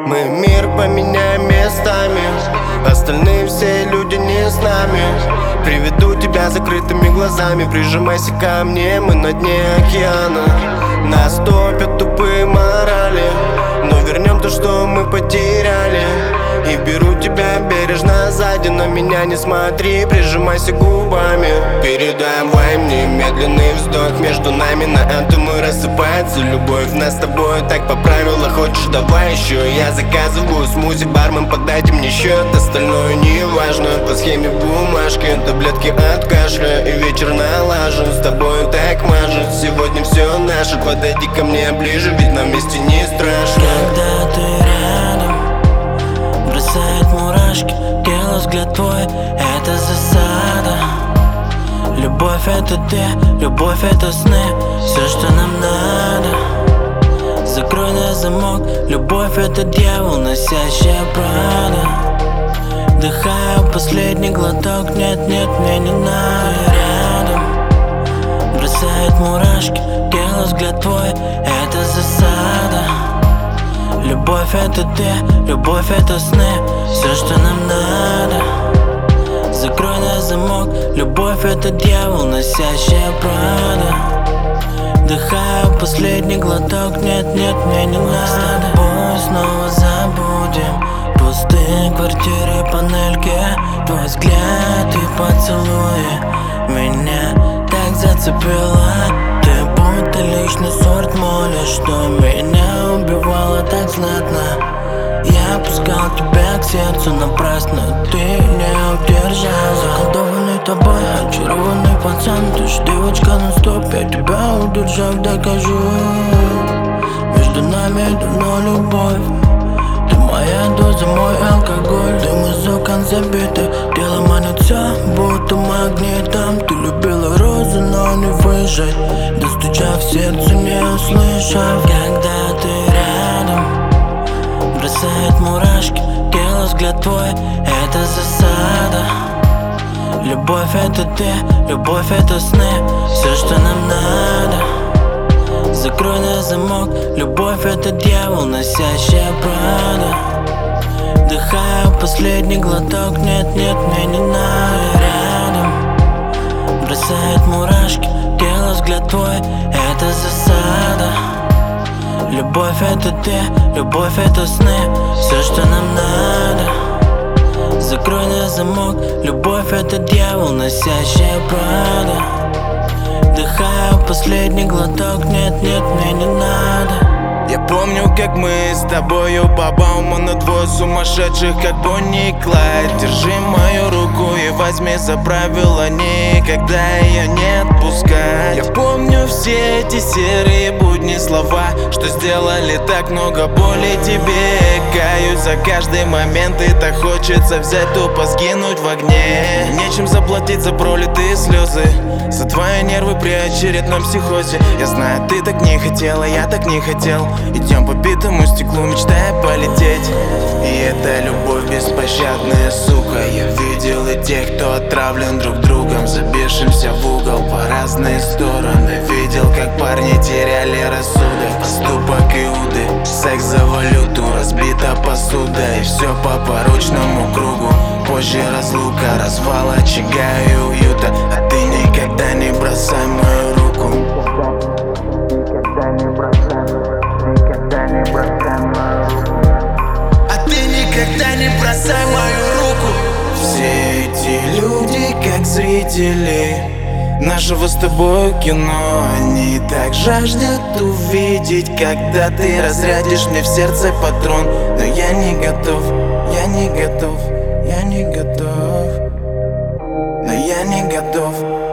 Мы мир поменяем местами, остальные все люди не с нами. Приведу тебя закрытыми глазами, прижимайся ко мне, мы на дне океана. Нас топят тупые морали, но вернем то, что мы потеряли. И беру тебя бережно сзади, на меня не смотри, прижимайся губами. Передаем вайм, немедленный вздох между нами, на атомы рассыпается любовь. Нас с тобой так по правилам, хочешь давай еще. Я заказываю смузи, бармен, подайте мне счет. Остальное не важно, по схеме бумажки, таблетки от кашля и вечер налажен. С тобой так мажет, сегодня все наше. Подойди ко мне ближе, ведь нам вместе не страшно. Когда ты рядом, бросает мурашки, тело, взгляд твой, это засада. Любовь это ты, любовь это сны, все, что нам надо. Закрой на замок, любовь это дьявол, носящая Прада. Вдыхаю последний глоток, нет, нет, мне не надо. Рядом, бросает мурашки, тело, взгляд твой, это засада. Любовь это ты, любовь это сны, все, что нам надо. Закрой на замок, любовь это дьявол, носящая Прада. Вдыхаю последний глоток, нет, нет, мне не надо. С тобой снова забудем пустые квартиры, панельки, твой взгляд и поцелуи меня так зацепило. Ты будто личный сорт моли, что меня убивало так знатно. Я пускал тебя к сердцу напрасно, ты не удержал. Заколдованный тобой, очарованный пацан, ты ж девочка нон-стоп, я тебя удержал, докажу. Между нами давно любовь, ты моя доза, мой алкоголь. Дым из окон забиты, тело манит все, будто магнитом. Ты любила розы, но не выжить, достучав в сердце, не услышав. Когда ты рядом, бросает мурашки, тело, взгляд твой, это засада. Любовь это ты, любовь это сны, все, что нам надо. Закрой на замок, любовь это дьявол, носящая Прада. Вдыхаю последний глоток, нет, нет, мне не надо. Рядом, бросает мурашки, тело, взгляд твой, это засада. Любовь это ты, любовь это сны, все, что нам надо. Закрой на замок, любовь это дьявол, носящая Прада. Вдыхаю последний глоток, нет, нет, мне не надо. Я помню, как мы с тобою по Бауману, двое сумасшедших, как Бонни и Клайд. Держи мою руку и возьми за правило никогда ее не отпускать. Я помню все эти серые будни, слова, что сделали так много боли тебе. Каюсь за каждый момент, и так хочется взять, тупо сгинуть в огне. Нечем заплатить за пролитые слезы, за твои нервы при очередном психозе. Я знаю, ты так не хотела, я так не хотел. Идем по битому стеклу, мечтая полететь. И это любовь беспощадная, сука. Я видел и тех, кто отравлен друг другом, забившимся в угол по разные стороны. Видел, как парни теряли рассудок, поступок Иуды. Секс за валюту, разбита посуда, и все по порочному кругу. Позже разлука, развал очага и уюта. А ты никогда не бросай мою руку. Никогда не бросай мою руку. Все эти люди, как зрители нашего с тобой кино, они так жаждут увидеть, когда ты разрядишь мне в сердце патрон. Но я не готов, я не готов, я не готов. Но я не готов.